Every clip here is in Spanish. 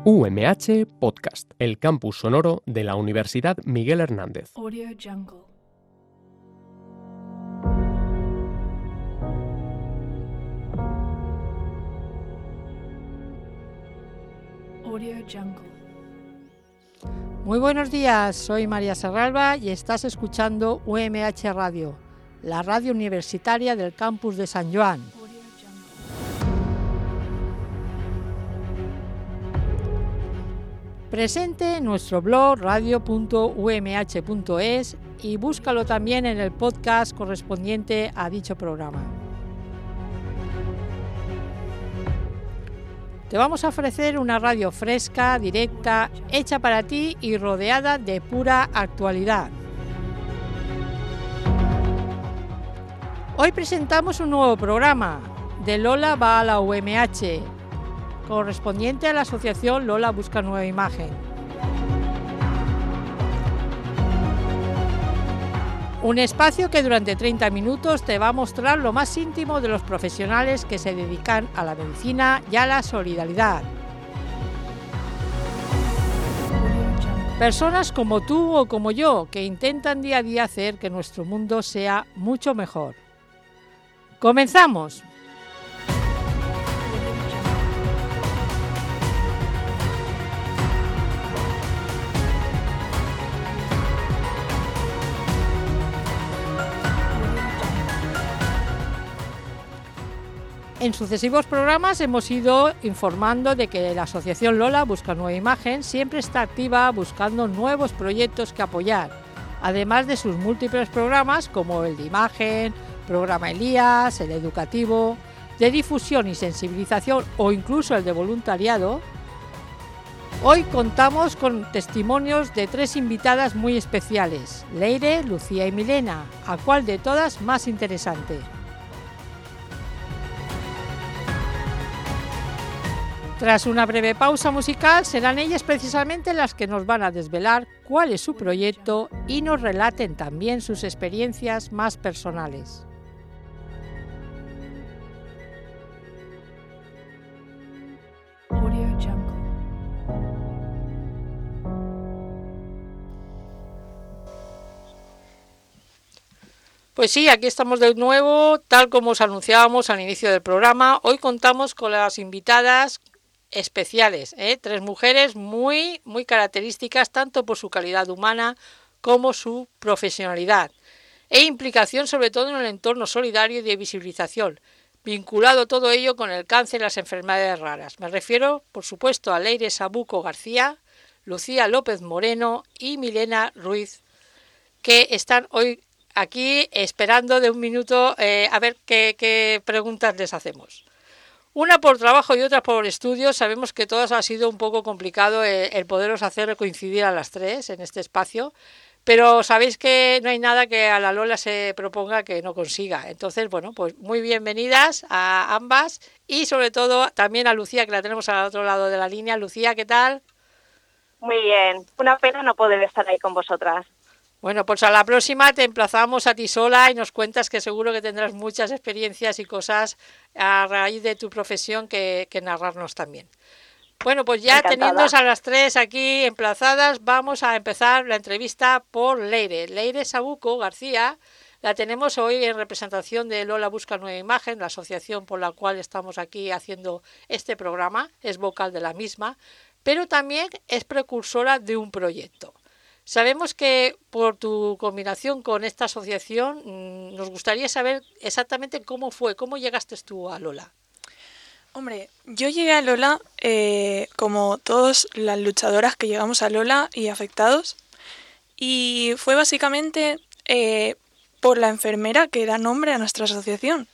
UMH Podcast, el campus sonoro de la Universidad Miguel Hernández. Audio Jungle. Audio Jungle. Muy buenos días, soy María Serralba y estás escuchando UMH Radio, la radio universitaria del campus de San Joan. Presente en nuestro blog radio.umh.es y búscalo también en el podcast correspondiente a dicho programa. Te vamos a ofrecer una radio fresca, directa, hecha para ti y rodeada de pura actualidad. Hoy presentamos un nuevo programa, de Lola va a la UMH, correspondiente a la asociación Lola Busca Nueva Imagen. Un espacio que durante 30 minutos te va a mostrar lo más íntimo de los profesionales que se dedican a la medicina y a la solidaridad. Personas como tú o como yo que intentan día a día hacer que nuestro mundo sea mucho mejor. ¡Comenzamos! En sucesivos programas hemos ido informando de que la asociación Lola Busca Nueva Imagen siempre está activa buscando nuevos proyectos que apoyar, además de sus múltiples programas como el de imagen, programa Elías, el educativo, de difusión y sensibilización o incluso el de voluntariado. Hoy contamos con testimonios de 3 invitadas muy especiales, Leire, Lucía y Milena, ¿a cuál de todas más interesante? Tras una breve pausa musical, serán ellas precisamente las que nos van a desvelar cuál es su proyecto y nos relaten también sus experiencias más personales. Audio Jungle. Pues sí, aquí estamos de nuevo, tal como os anunciábamos al inicio del programa. Hoy contamos con las invitadas especiales, 3 mujeres muy características tanto por su calidad humana como su profesionalidad e implicación sobre todo en el entorno solidario y de visibilización, vinculado todo ello con el cáncer y las enfermedades raras. Me refiero, por supuesto, a Leire Sabuco García, Lucía López Moreno y Milena Ruiz, que están hoy aquí esperando de un minuto a ver qué preguntas les hacemos. Una por trabajo y otra por estudios. Sabemos que todas ha sido un poco complicado el poderos hacer coincidir a las 3 en este espacio, pero sabéis que no hay nada que a la Lola se proponga que no consiga. Entonces, bueno, pues muy bienvenidas a ambas y sobre todo también a Lucía, que la tenemos al otro lado de la línea. Lucía, ¿qué tal? Muy bien, una pena no poder estar ahí con vosotras. Bueno, pues a la próxima te emplazamos a ti sola y nos cuentas que seguro que tendrás muchas experiencias y cosas a raíz de tu profesión que narrarnos también. Bueno, pues ya teniéndonos a las 3 aquí emplazadas, vamos a empezar la entrevista por Leire. Leire Sabuco García la tenemos hoy en representación de Lola Busca Nueva Imagen, la asociación por la cual estamos aquí haciendo este programa, es vocal de la misma, pero también es precursora de un proyecto. Sabemos que por tu combinación con esta asociación nos gustaría saber exactamente cómo llegaste tú a Lola. Hombre, yo llegué a Lola como todas las luchadoras que llegamos a Lola y afectados, y fue básicamente por la enfermera que da nombre a nuestra asociación.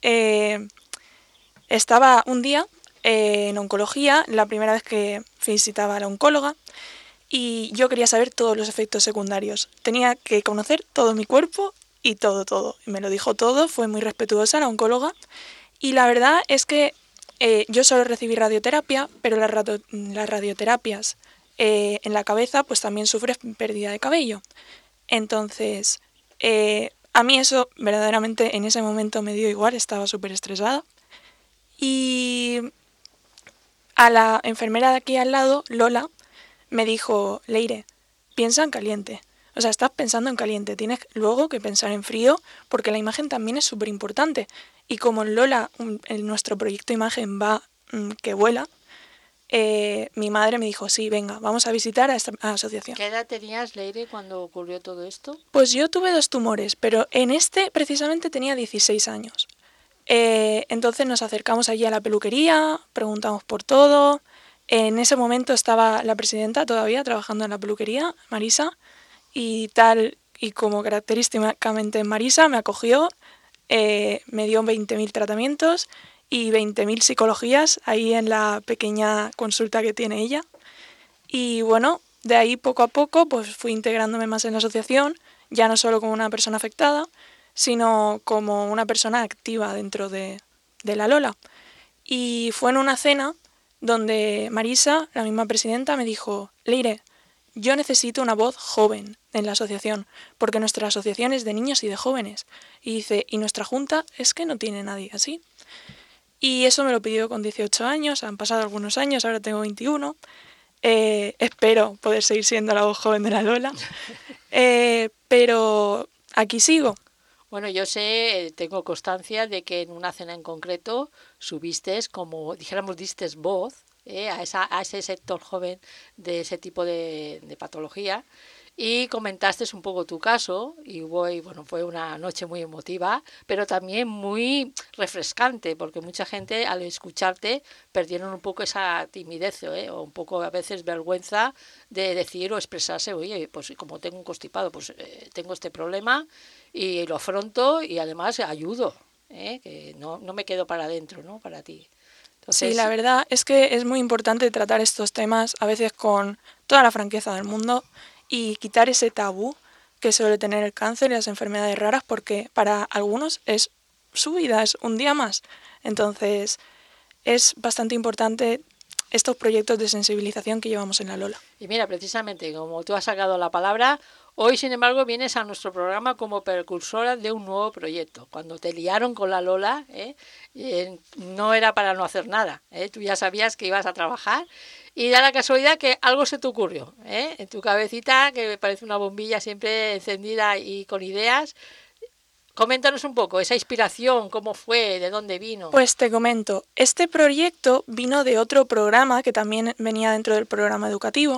Estaba un día en oncología, la primera vez que visitaba a la oncóloga, y yo quería saber todos los efectos secundarios. Tenía que conocer todo mi cuerpo y todo. Y me lo dijo todo, fue muy respetuosa la oncóloga. Y la verdad es que yo solo recibí radioterapia, pero las radioterapias en la cabeza pues también sufres pérdida de cabello. Entonces, a mí eso verdaderamente en ese momento me dio igual, estaba súper estresada. Y A la enfermera de aquí al lado, Lola, me dijo, Leire, piensa en caliente. O sea, estás pensando en caliente, tienes luego que pensar en frío porque la imagen también es súper importante. Y como en Lola, en nuestro proyecto de imagen va que vuela, mi madre me dijo, sí, venga, vamos a visitar a esta asociación. ¿Qué edad tenías, Leire, cuando ocurrió todo esto? Pues yo tuve 2 tumores, pero en este precisamente tenía 16 años. Entonces nos acercamos allí a la peluquería, preguntamos por todo. En ese momento estaba la presidenta todavía trabajando en la peluquería, Marisa, y tal y como característicamente Marisa me acogió, me dio 20.000 tratamientos y 20.000 psicologías ahí en la pequeña consulta que tiene ella. Y bueno, de ahí poco a poco pues fui integrándome más en la asociación, ya no solo como una persona afectada, sino como una persona activa dentro de la Lola. Y fue en una cena donde Marisa, la misma presidenta, me dijo, Leire, yo necesito una voz joven en la asociación, porque nuestra asociación es de niños y de jóvenes. Y dice, y nuestra junta es que no tiene nadie así. Y eso me lo pidió con 18 años, han pasado algunos años, ahora tengo 21. Espero poder seguir siendo la voz joven de la Lola. Pero aquí sigo. Bueno, yo sé, tengo constancia de que en una cena en concreto subiste, como dijéramos, diste voz a ese sector joven de ese tipo de patología y comentaste un poco tu caso y bueno, fue una noche muy emotiva, pero también muy refrescante porque mucha gente al escucharte perdieron un poco esa timidez o un poco a veces vergüenza de decir o expresarse, oye, pues como tengo un constipado, pues tengo este problema y lo afronto y además ayudo, que no me quedo para adentro, ¿no? Para ti. Entonces, sí, la verdad es que es muy importante tratar estos temas a veces con toda la franqueza del mundo y quitar ese tabú que suele tener el cáncer y las enfermedades raras porque para algunos es su vida, es un día más. Entonces es bastante importante estos proyectos de sensibilización que llevamos en la Lola. Y mira, precisamente como tú has sacado la palabra, hoy sin embargo vienes a nuestro programa como precursora de un nuevo proyecto. Cuando te liaron con la Lola, no era para no hacer nada, tú ya sabías que ibas a trabajar y da la casualidad que algo se te ocurrió, en tu cabecita, que me parece una bombilla siempre encendida y con ideas. Coméntanos un poco esa inspiración, cómo fue, de dónde vino. Pues te comento, este proyecto vino de otro programa que también venía dentro del programa educativo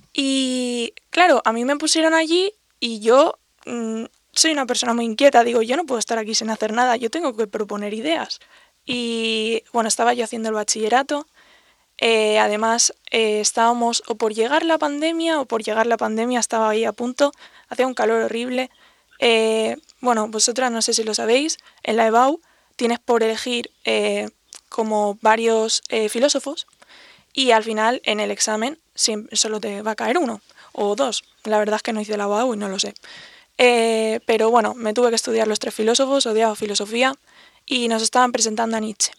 y claro, a mí me pusieron allí y yo soy una persona muy inquieta, digo, yo no puedo estar aquí sin hacer nada, yo tengo que proponer ideas. Y bueno, estaba yo haciendo el bachillerato, además estábamos o por llegar la pandemia estaba ahí a punto, hacía un calor horrible. Bueno, vosotras no sé si lo sabéis, en la EBAU tienes por elegir como varios filósofos y al final en el examen solo te va a caer uno o dos. La verdad es que no hice la EBAU y no lo sé. Pero bueno, me tuve que estudiar los 3 filósofos, odiaba filosofía y nos estaban presentando a Nietzsche.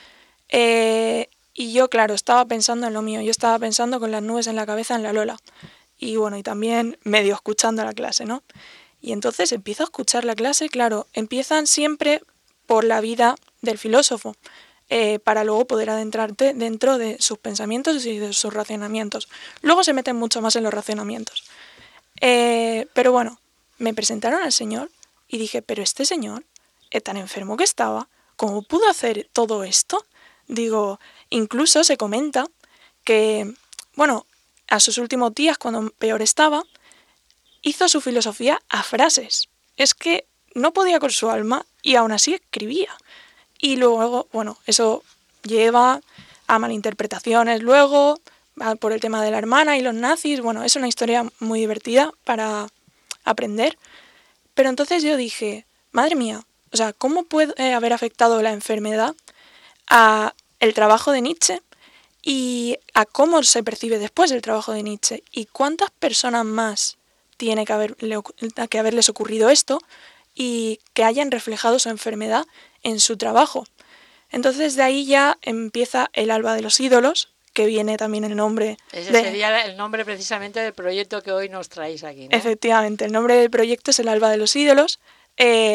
Y yo, claro, estaba pensando en lo mío, yo estaba pensando con las nubes en la cabeza en la Lola. Y bueno, y también medio escuchando la clase, ¿no? Y entonces empiezo a escuchar la clase, claro, empiezan siempre por la vida del filósofo, para luego poder adentrarte dentro de sus pensamientos y de sus racionamientos. Luego se meten mucho más en los racionamientos. Pero bueno, me presentaron al señor y dije, pero este señor, tan enfermo que estaba, ¿cómo pudo hacer todo esto? Digo, incluso se comenta que, bueno, a sus últimos días, cuando peor estaba, hizo su filosofía a frases. Es que no podía con su alma y aún así escribía. Y luego, bueno, eso lleva a malinterpretaciones luego, por el tema de la hermana y los nazis. Bueno, es una historia muy divertida para aprender. Pero entonces yo dije, madre mía, o sea, ¿cómo puede haber afectado la enfermedad a el trabajo de Nietzsche y a cómo se percibe después el trabajo de Nietzsche? ¿Y cuántas personas más tiene que haberles ocurrido esto y que hayan reflejado su enfermedad en su trabajo? Entonces de ahí ya empieza el Alba de los ídolos, que viene también el nombre. Ese sería el nombre precisamente del proyecto que hoy nos traéis aquí, ¿no? Efectivamente, el nombre del proyecto es el Alba de los ídolos.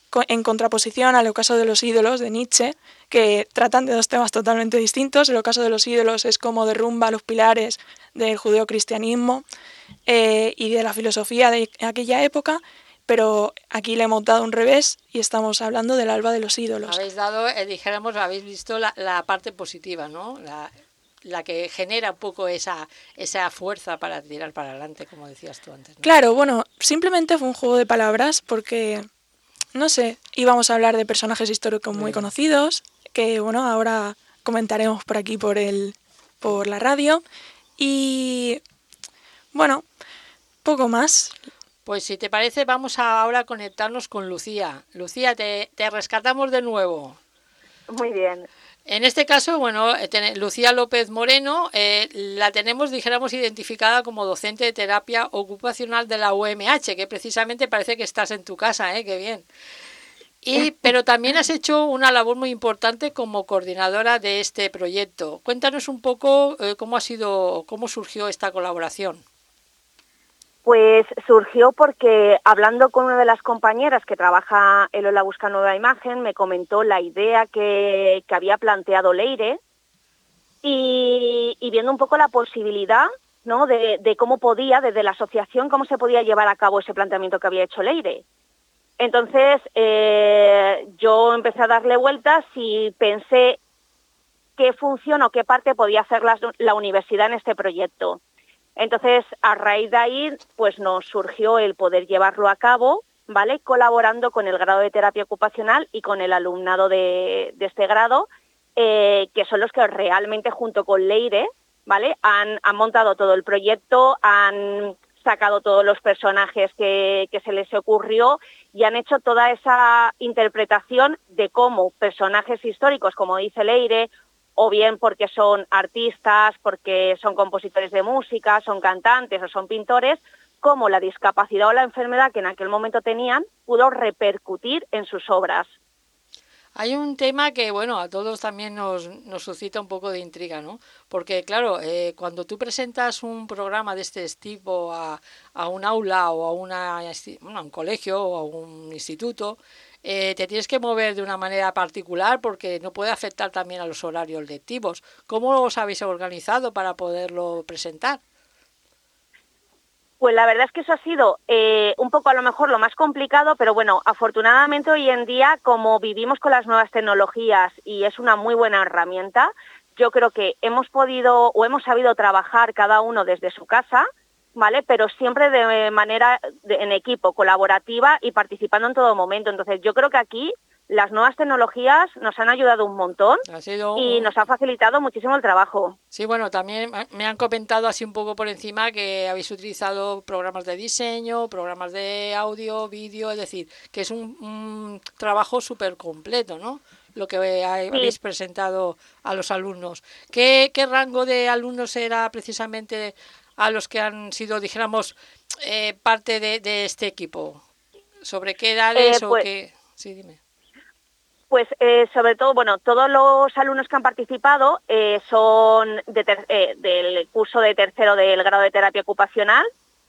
en contraposición al ocaso de los ídolos de Nietzsche, que tratan de dos temas totalmente distintos. El ocaso de los ídolos es como derrumba los pilares del judeocristianismo y de la filosofía de aquella época, pero aquí le hemos dado un revés y estamos hablando del alba de los ídolos. Habéis dado, habéis visto la parte positiva, ¿no? La que genera un poco esa fuerza para tirar para adelante, como decías tú antes, ¿no? Claro, bueno, simplemente fue un juego de palabras porque, no sé, íbamos a hablar de personajes históricos muy conocidos, que bueno, ahora comentaremos por aquí por la radio, y bueno, poco más. Pues si te parece, vamos ahora a conectarnos con Lucía. Lucía, te rescatamos de nuevo. Muy bien. En este caso, bueno, Lucía López Moreno la tenemos, dijéramos, identificada como docente de terapia ocupacional de la UMH, que precisamente parece que estás en tu casa, ¿eh? Qué bien. Pero también has hecho una labor muy importante como coordinadora de este proyecto. Cuéntanos un poco cómo surgió esta colaboración. Pues surgió porque hablando con una de las compañeras que trabaja en Hola Busca Nueva Imagen, me comentó la idea que había planteado Leire y viendo un poco la posibilidad, ¿no?, de cómo podía, desde la asociación, cómo se podía llevar a cabo ese planteamiento que había hecho Leire. Entonces yo empecé a darle vueltas y pensé qué función o qué parte podía hacer la universidad en este proyecto. Entonces, a raíz de ahí, pues nos surgió el poder llevarlo a cabo, ¿vale?, colaborando con el grado de terapia ocupacional y con el alumnado de este grado, que son los que realmente, junto con Leire, ¿vale?, han montado todo el proyecto, han sacado todos los personajes que se les ocurrió y han hecho toda esa interpretación de cómo personajes históricos, como dice Leire, o bien porque son artistas, porque son compositores de música, son cantantes o son pintores, cómo la discapacidad o la enfermedad que en aquel momento tenían pudo repercutir en sus obras. Hay un tema que, bueno, a todos también nos suscita un poco de intriga, ¿no? Porque, claro, cuando tú presentas un programa de este tipo a un aula o a un colegio o a un instituto, te tienes que mover de una manera particular porque no puede afectar también a los horarios lectivos. ¿Cómo os habéis organizado para poderlo presentar? Pues la verdad es que eso ha sido un poco a lo mejor lo más complicado, pero bueno, afortunadamente hoy en día, como vivimos con las nuevas tecnologías y es una muy buena herramienta, yo creo que hemos podido o hemos sabido trabajar cada uno desde su casa, ¿vale? Pero siempre de manera en equipo, colaborativa y participando en todo momento. Entonces yo creo que aquí las nuevas tecnologías nos han ayudado un montón y nos han facilitado muchísimo el trabajo. Sí, bueno, también me han comentado así un poco por encima que habéis utilizado programas de diseño, programas de audio, vídeo, es decir, que es un trabajo súper completo, ¿no?, lo que habéis presentado a los alumnos. ¿Qué rango de alumnos era precisamente a los que han sido, dijéramos, parte de este equipo? ¿Sobre qué edades o qué? Sí, dime. Pues sobre todo, bueno, todos los alumnos que han participado son del curso de tercero del grado de terapia ocupacional.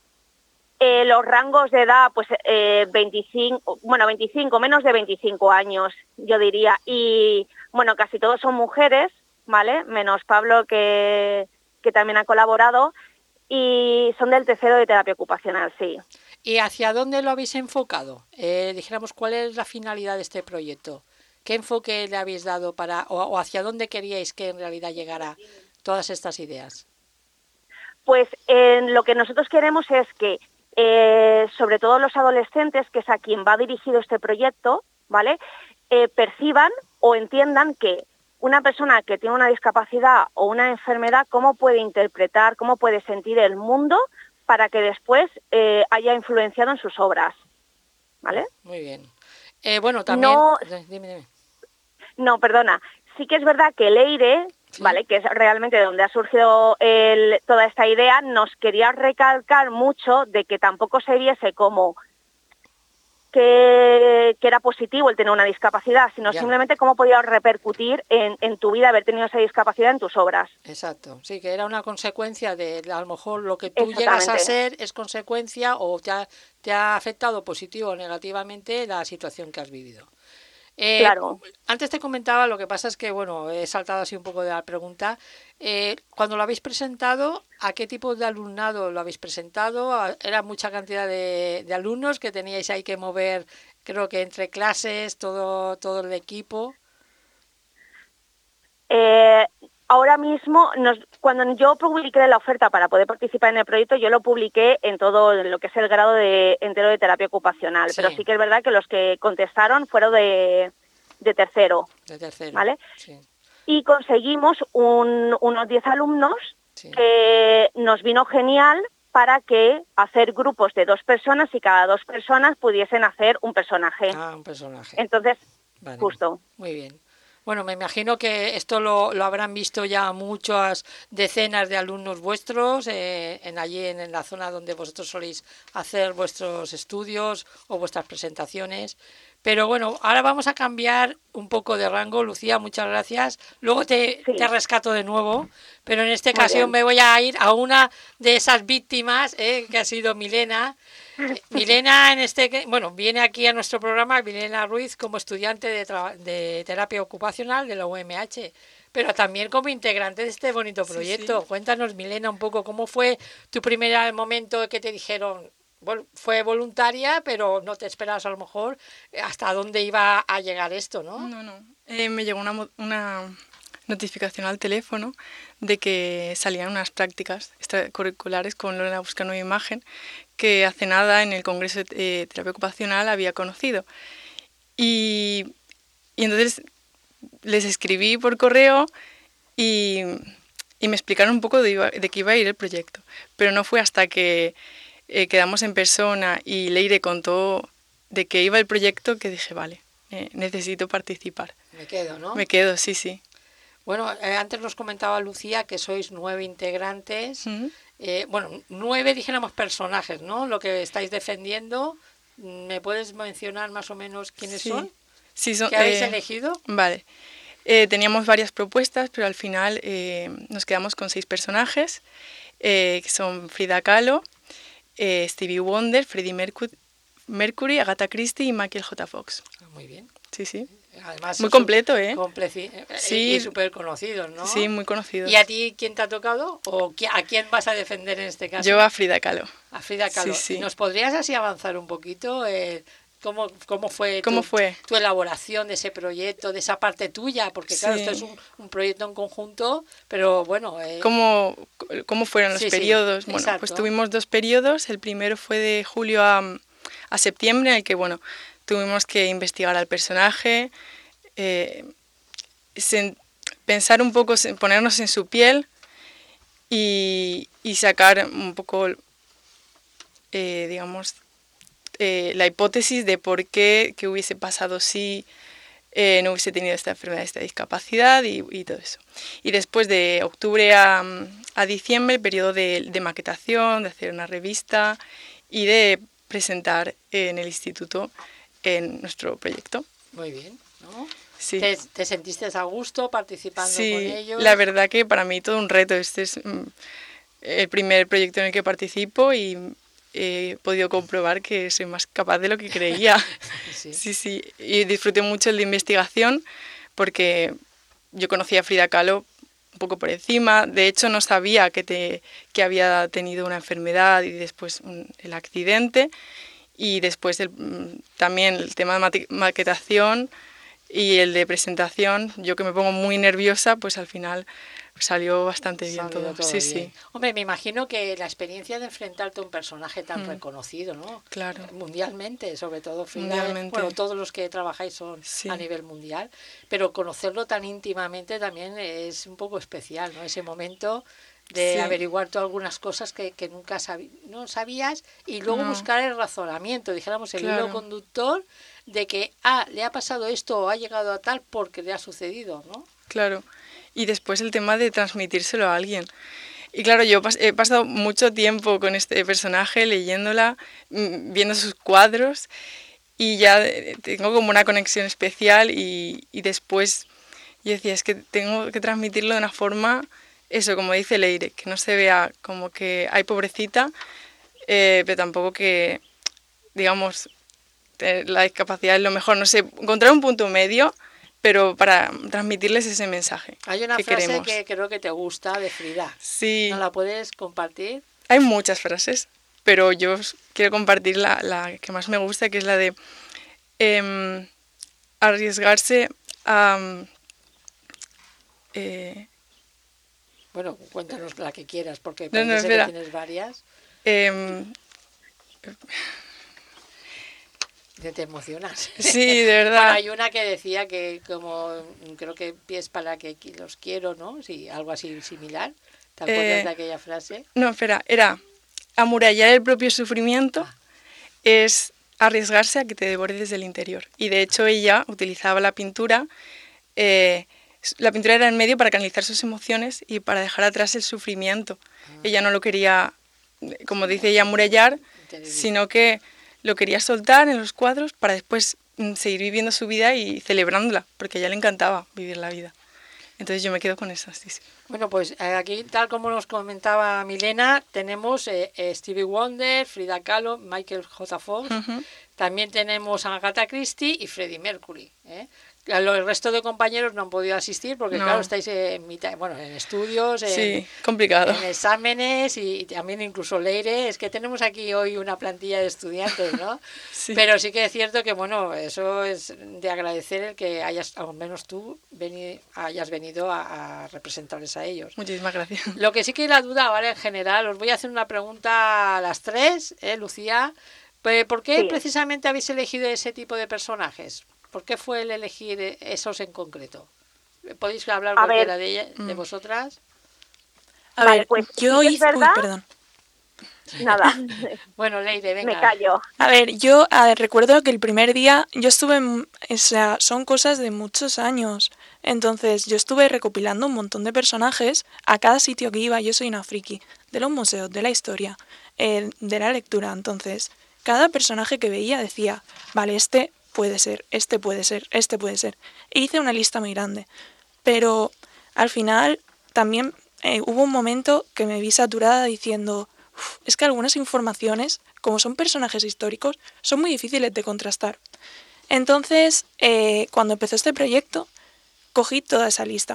Los rangos de edad, pues 25, menos de 25 años, yo diría. Y bueno, casi todos son mujeres, ¿vale? Menos Pablo, que también ha colaborado. Y son del tercero de terapia ocupacional, sí. ¿Y hacia dónde lo habéis enfocado? Dijéramos, ¿cuál es la finalidad de este proyecto? ¿Qué enfoque le habéis dado o hacia dónde queríais que en realidad llegara todas estas ideas? Pues lo que nosotros queremos es que, sobre todo los adolescentes, que es a quien va dirigido este proyecto, ¿vale?, perciban o entiendan que una persona que tiene una discapacidad o una enfermedad, cómo puede interpretar, cómo puede sentir el mundo para que después haya influenciado en sus obras, ¿vale? Muy bien. Bueno, también... Dime. No, perdona. Sí que es verdad que Leire, sí, ¿vale?, que es realmente donde ha surgido toda esta idea, nos quería recalcar mucho de que tampoco se viese como que era positivo el tener una discapacidad, sino Ya. simplemente cómo podía repercutir en tu vida haber tenido esa discapacidad en tus obras. Exacto, sí, que era una consecuencia de a lo mejor lo que tú llegas a Exactamente. ser es consecuencia o te ha afectado positivo o negativamente la situación que has vivido. Claro. Antes te comentaba, lo que pasa es que, bueno, he saltado así un poco de la pregunta. Cuando lo habéis presentado, ¿a qué tipo de alumnado lo habéis presentado? ¿Era mucha cantidad de alumnos que teníais ahí que mover, creo que entre clases, todo el equipo? Ahora mismo, cuando yo publiqué la oferta para poder participar en el proyecto, yo lo publiqué en todo lo que es el grado entero de terapia ocupacional, Sí. pero sí que es verdad que los que contestaron fueron de tercero, De tercero. ¿vale? Sí, Y conseguimos unos 10 alumnos sí. que nos vino genial para que hacer grupos de 2 personas y cada 2 personas pudiesen hacer un personaje. Ah, un personaje. Entonces, Vale. justo. Muy bien. Bueno, me imagino que esto lo habrán visto ya muchas decenas de alumnos vuestros allí en la zona donde vosotros soléis hacer vuestros estudios o vuestras presentaciones. Pero bueno, ahora vamos a cambiar un poco de rango. Lucía, muchas gracias. Luego Sí. te rescato de nuevo, pero en esta Muy ocasión bien. me voy a ir a una de esas víctimas, que ha sido Milena. Milena, viene aquí a nuestro programa, Milena Ruiz, como estudiante de terapia ocupacional de la UMH, pero también como integrante de este bonito proyecto. Sí. Cuéntanos, Milena, un poco cómo fue tu primer momento que te dijeron, bueno, fue voluntaria, pero no te esperabas a lo mejor hasta dónde iba a llegar esto, ¿no? No. Me llegó una notificación al teléfono de que salían unas prácticas extracurriculares con Lorena Busca Nueva Imagen, que hace nada en el Congreso de Terapia Ocupacional había conocido. Y entonces les escribí por correo y me explicaron un poco de qué iba a ir el proyecto. Pero no fue hasta que quedamos en persona y Leire contó de qué iba el proyecto que dije, vale, necesito participar. Me quedo, ¿no? Me quedo, sí. Bueno, antes nos comentaba Lucía que sois 9 integrantes. Ujú. 9, dijéramos, personajes, ¿no? Lo que estáis defendiendo. ¿Me puedes mencionar más o menos quiénes Sí. son? Sí, son, ¿Qué habéis elegido? Vale. Teníamos varias propuestas, pero al final nos quedamos con 6 personajes, que son Frida Kahlo, Stevie Wonder, Freddie Mercury, Agatha Christie y Michael J. Fox. Muy bien. Sí. Además, Muy completo, ¿eh? Sí. Y súper conocidos, ¿no? Sí, muy conocido. ¿Y a ti quién te ha tocado? ¿O a quién vas a defender en este caso? Yo a Frida Kahlo. A Frida Kahlo. Sí. ¿Nos podrías así avanzar un poquito? ¿Cómo fue tu elaboración de ese proyecto, de esa parte tuya? Porque claro, Sí. esto es un proyecto en conjunto, pero bueno... ¿Cómo fueron los Sí, periodos? sí, Bueno, exacto. pues tuvimos 2 periodos. El primero fue de julio a septiembre, en el que, bueno, tuvimos que investigar al personaje, pensar un poco, ponernos en su piel y sacar un poco, digamos, la hipótesis de por qué hubiese pasado si no hubiese tenido esta enfermedad, esta discapacidad y todo eso. Y después de octubre a diciembre, el periodo de maquetación, de hacer una revista y de presentar en el instituto en nuestro proyecto. Muy bien, ¿no? Sí. ¿Te sentiste a gusto participando con ellos? La verdad que para mí todo un reto. Este es el primer proyecto en el que participo y he podido comprobar que soy más capaz de lo que creía. Sí. Y disfruté mucho el de investigación porque yo conocía a Frida Kahlo un poco por encima. De hecho, no sabía que había tenido una enfermedad y después el accidente. Y después también el tema de maquetación y el de presentación, yo que me pongo muy nerviosa, pues al final salió bastante bien todo. Sí. Hombre, me imagino que la experiencia de enfrentarte a un personaje tan reconocido, ¿no? Claro. Mundialmente, sobre todo Frida. Mundialmente. Bueno, todos los que trabajáis son a nivel mundial, pero conocerlo tan íntimamente también es un poco especial, ¿no? Ese momento de averiguar tú algunas cosas que nunca no sabías y luego buscar el razonamiento, dijéramos el hilo conductor de que le ha pasado esto o ha llegado a tal porque le ha sucedido, ¿no? Claro. Y después el tema de transmitírselo a alguien. Y claro, yo he pasado mucho tiempo con este personaje leyéndola, viendo sus cuadros y ya tengo como una conexión especial y después yo decía, es que tengo que transmitirlo de una forma, eso, como dice Leire, que no se vea como que hay pobrecita, pero tampoco que, digamos, la discapacidad es lo mejor, no sé, encontrar un punto medio, pero para transmitirles ese mensaje. Hay una que frase queremos. que creo que te gusta de Frida. Sí. ¿No la puedes compartir? Hay muchas frases, pero yo quiero compartir la que más me gusta, que es la de arriesgarse a... Bueno, cuéntanos la que quieras, porque No, parece espera. que tienes varias. Te emocionas. Sí, de verdad. Bueno, hay una que decía que como creo que pies para que los quiero, ¿no? Sí, algo así similar. ¿Te acuerdas de aquella frase? No, espera, era amurallar el propio sufrimiento es arriesgarse a que te devore desde el interior. Y de hecho ella utilizaba la pintura. La pintura era el medio para canalizar sus emociones y para dejar atrás el sufrimiento. Ella no lo quería, como dice ella, amurallar, sino que lo quería soltar en los cuadros para después seguir viviendo su vida y celebrándola, porque a ella le encantaba vivir la vida. Entonces yo me quedo con eso, sí. Bueno, pues aquí, tal como nos comentaba Milena, tenemos Stevie Wonder, Frida Kahlo, Michael J. Fox, también tenemos a Agatha Christie y Freddie Mercury, ¿eh? El resto de compañeros no han podido asistir porque, No. claro, estáis en mitad, bueno, en estudios, Sí, complicado. en exámenes y también incluso Leire. Es que tenemos aquí hoy una plantilla de estudiantes, ¿no? Sí. Pero sí que es cierto que, bueno, eso es de agradecer el que hayas, al menos tú, hayas venido a representarles a ellos. Muchísimas gracias. Lo que sí que la duda, ¿vale? En general, os voy a hacer una pregunta a las tres, Lucía. ¿Por qué Sí. precisamente habéis elegido ese tipo de personajes? ¿Por qué fue el elegir esos en concreto? ¿Podéis hablar A cualquiera ver. de vosotras? A Vale, ver, pues, yo sí que es hice... Uy, verdad. perdón. Nada, Bueno, Leire, venga. me callo. A ver, yo recuerdo que el primer día yo estuve, o sea, son cosas de muchos años. Entonces yo estuve recopilando un montón de personajes a cada sitio que iba. Yo soy una friki de los museos, de la historia, de la lectura. Entonces, cada personaje que veía decía, vale, este puede ser, este puede ser, este puede ser. E hice una lista muy grande. Pero al final también hubo un momento que me vi saturada diciendo, es que algunas informaciones, como son personajes históricos, son muy difíciles de contrastar. Entonces, cuando empezó este proyecto, cogí toda esa lista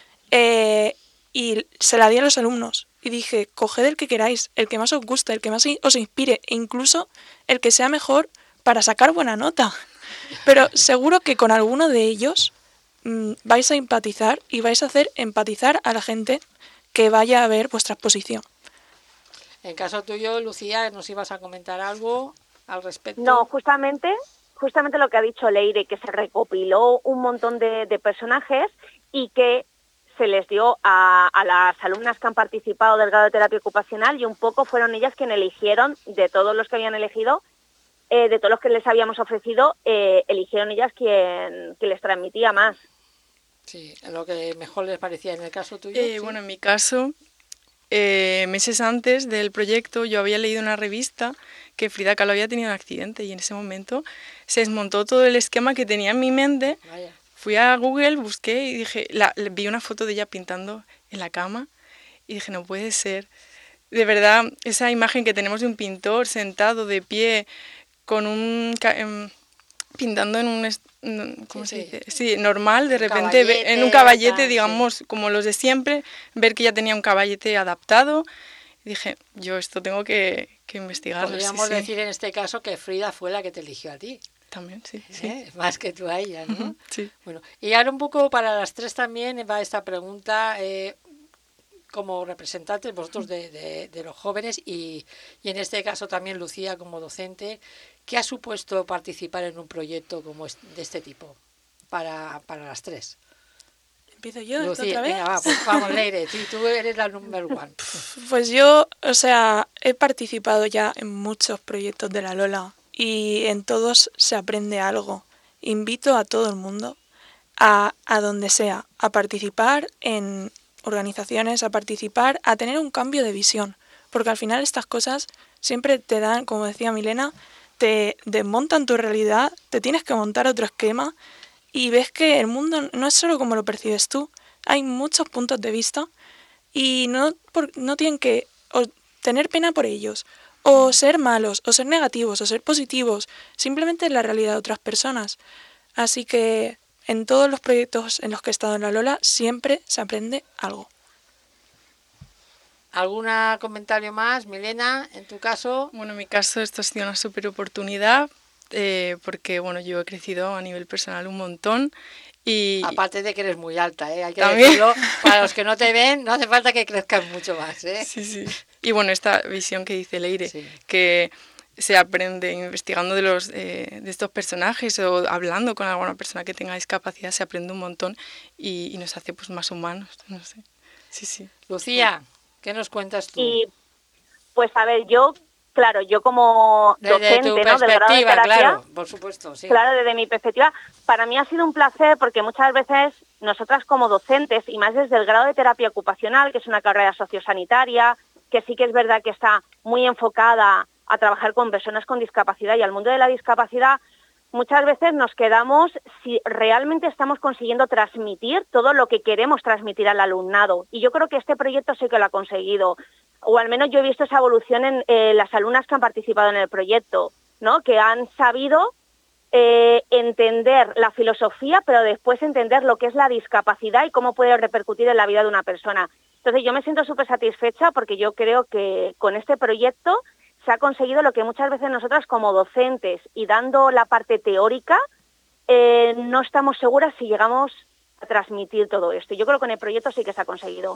y se la di a los alumnos. Y dije, coged el que queráis, el que más os guste, el que más os inspire, e incluso el que sea mejor para sacar buena nota. Pero seguro que con alguno de ellos vais a empatizar y vais a hacer empatizar a la gente que vaya a ver vuestra exposición. En caso tuyo, Lucía, ¿nos ibas a comentar algo al respecto? No, justamente lo que ha dicho Leire, que se recopiló un montón de personajes y que se les dio a las alumnas que han participado del grado de terapia ocupacional y un poco fueron ellas quienes eligieron, de todos los que habían elegido, de todos los que les habíamos ofrecido, eligieron ellas quien les transmitía más. Sí, lo que mejor les parecía. En el caso tuyo. ¿sí? Bueno, en mi caso, meses antes del proyecto yo había leído una revista que Frida Kahlo había tenido un accidente y en ese momento se desmontó todo el esquema que tenía en mi mente. Vaya. Fui a Google, busqué y dije, vi una foto de ella pintando en la cama y dije, no puede ser. De verdad, esa imagen que tenemos de un pintor sentado de pie con pintando en un... ¿Cómo se dice? Sí, normal, de repente en un caballete, digamos, como los de siempre, ver que ya tenía un caballete adaptado. Y dije, yo esto tengo que investigarlo. Podríamos decir en este caso que Frida fue la que te eligió a ti. También, sí. Más que tú a ella, ¿no? Sí. Bueno, y ahora un poco para las tres también va esta pregunta, como representantes vosotros de los jóvenes y en este caso también Lucía como docente, ¿qué ha supuesto participar en un proyecto como de este tipo para las tres? ¿Empiezo yo Lucía, otra vez? venga, va, pues vamos, Leire, tú eres la number one. Pues yo, o sea, he participado ya en muchos proyectos de la Lola y en todos se aprende algo. Invito a todo el mundo a donde sea, a participar en organizaciones, a participar, a tener un cambio de visión, porque al final estas cosas siempre te dan, como decía Milena, te desmontan tu realidad, te tienes que montar otro esquema y ves que el mundo no es solo como lo percibes tú, hay muchos puntos de vista y no tienen que o tener pena por ellos, o ser malos, o ser negativos, o ser positivos, simplemente es la realidad de otras personas. Así que en todos los proyectos en los que he estado en la Lola siempre se aprende algo. ¿Algún comentario más, Milena, en tu caso? Bueno, en mi caso esto ha sido una súper oportunidad porque bueno, yo he crecido a nivel personal un montón. Y aparte de que eres muy alta, hay que ¿también? decirlo, para los que no te ven, no hace falta que crezcas mucho más. Sí, sí. Y bueno, esta visión que dice Leire, Sí. que se aprende investigando de estos personajes o hablando con alguna persona que tenga discapacidad, se aprende un montón y nos hace pues más humanos, no sé. Sí, sí. Lucía, ¿qué nos cuentas tú? Y pues a ver, yo como Desde docente, tu ¿no?, del grado de perspectiva, terapia, claro, por supuesto, sí. claro, desde mi perspectiva, para mí ha sido un placer porque muchas veces nosotras como docentes, y más desde el grado de terapia ocupacional, que es una carrera sociosanitaria, que sí que es verdad que está muy enfocada a trabajar con personas con discapacidad y al mundo de la discapacidad, muchas veces nos quedamos si realmente estamos consiguiendo transmitir todo lo que queremos transmitir al alumnado. Y yo creo que este proyecto sí que lo ha conseguido, o al menos yo he visto esa evolución en las alumnas que han participado en el proyecto, ¿no?, que han sabido entender la filosofía, pero después entender lo que es la discapacidad y cómo puede repercutir en la vida de una persona. Entonces yo me siento súper satisfecha porque yo creo que con este proyecto se ha conseguido lo que muchas veces nosotras como docentes y dando la parte teórica no estamos seguras si llegamos a transmitir todo esto. Yo creo que con el proyecto sí que se ha conseguido.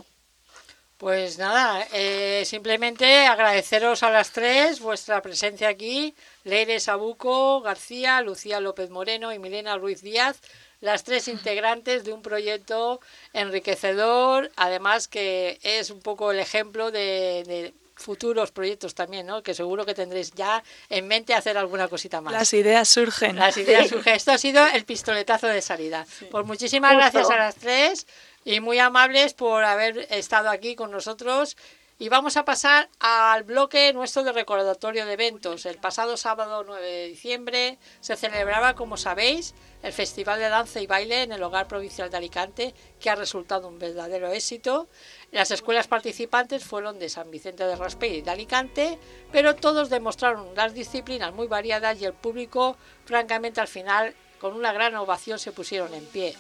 Pues nada, simplemente agradeceros a las tres vuestra presencia aquí, Leire Sabuco García, Lucía López Moreno y Milena Ruiz Díaz, las tres integrantes de un proyecto enriquecedor, además que es un poco el ejemplo de futuros proyectos también, ¿no?, que seguro que tendréis ya en mente hacer alguna cosita más. Las ideas surgen. Las ideas surgen. Esto ha sido el pistoletazo de salida. Sí. Pues muchísimas gracias a las tres y muy amables por haber estado aquí con nosotros. Y vamos a pasar al bloque nuestro de recordatorio de eventos. El pasado sábado 9 de diciembre se celebraba, como sabéis, el Festival de Danza y Baile en el Hogar Provincial de Alicante, que ha resultado un verdadero éxito. Las escuelas participantes fueron de San Vicente de Raspey y de Alicante, pero todos demostraron las disciplinas muy variadas y el público, francamente, al final, con una gran ovación, se pusieron en pie.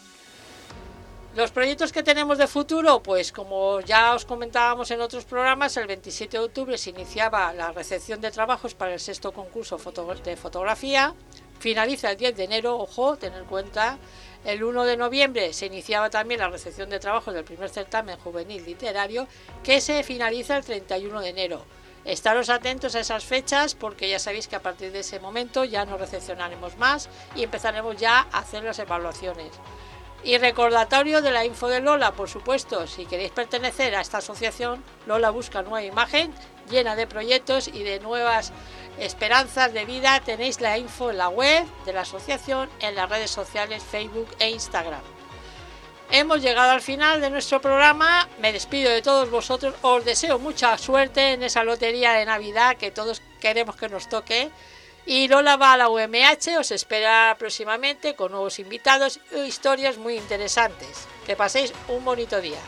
Los proyectos que tenemos de futuro, pues como ya os comentábamos en otros programas, el 27 de octubre se iniciaba la recepción de trabajos para el 6º concurso de fotografía, finaliza el 10 de enero, ojo, tener en cuenta, el 1 de noviembre se iniciaba también la recepción de trabajos del primer certamen juvenil literario, que se finaliza el 31 de enero. Estaros atentos a esas fechas porque ya sabéis que a partir de ese momento ya no recepcionaremos más y empezaremos ya a hacer las evaluaciones. Y recordatorio de la info de Lola, por supuesto, si queréis pertenecer a esta asociación, Lola Busca Nueva Imagen, llena de proyectos y de nuevas esperanzas de vida, tenéis la info en la web de la asociación, en las redes sociales Facebook e Instagram. Hemos llegado al final de nuestro programa, me despido de todos vosotros, os deseo mucha suerte en esa lotería de Navidad que todos queremos que nos toque. Y Lola va a la UMH, os espera próximamente con nuevos invitados e historias muy interesantes. Que paséis un bonito día.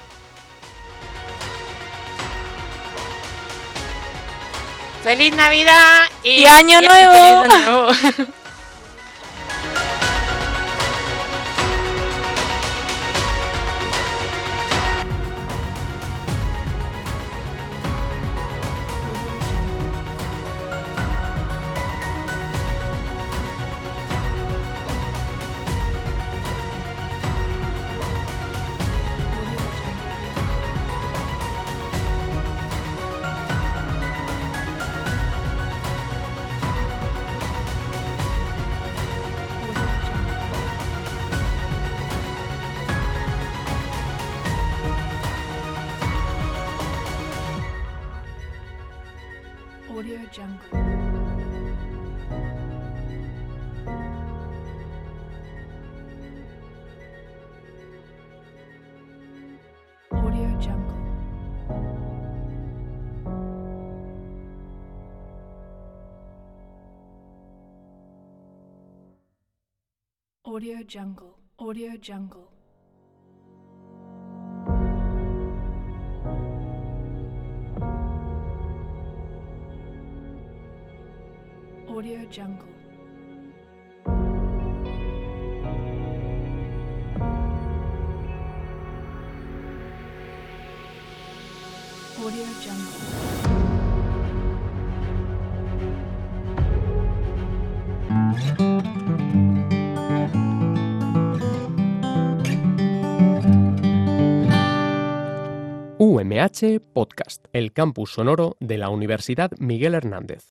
¡Feliz Navidad y Año Nuevo! ¡Feliz Año Nuevo! Audio Jungle. Audio Jungle. Audio Jungle. Audio Jungle. Audio Jungle. Audio Jungle. UMH Podcast, el campus sonoro de la Universidad Miguel Hernández.